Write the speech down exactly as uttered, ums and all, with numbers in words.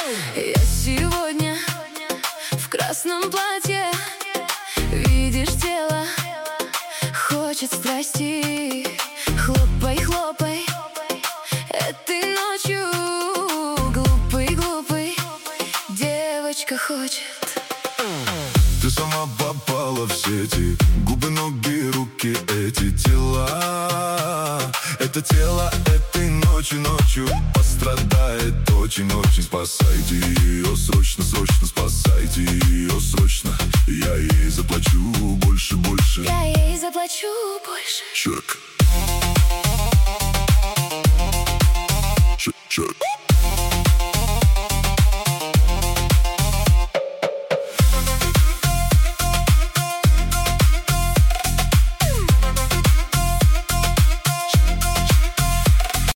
Я сегодня в красном платье, видишь тело, хочет страсти. Хлопай, хлопай этой ночью, глупый, глупый, девочка хочет. Ты сама попала в сети, губы, ноги, руки, эти тела. Это тело этой ночью, ночью пострадает очень-очень. Спасайте ее срочно, срочно, спасайте ее срочно. Я ей заплачу больше, больше. Я ей заплачу больше. Чек. Чек, чек.